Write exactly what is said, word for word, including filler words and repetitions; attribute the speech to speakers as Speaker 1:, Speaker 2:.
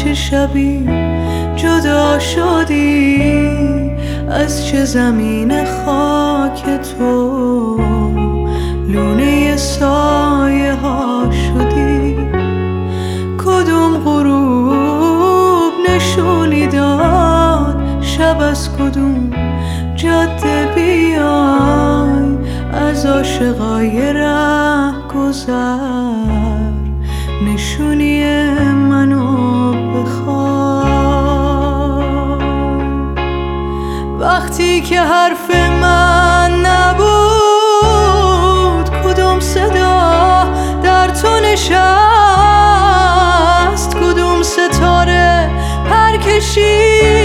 Speaker 1: چه شبی جدا شدی، از چه زمین خاک تو لونه سایه ها شدی. کدوم غروب نشونی داد شب از کدوم جاده بیای، از عاشقای ره گذر نشونی منو بخوای. وقتی که حرف من نبود کدوم صدا در تو نشست، کدوم ستاره پر کشید